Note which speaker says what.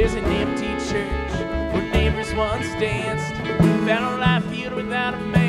Speaker 1: There's an empty church where neighbors once danced. Found a life field without a man.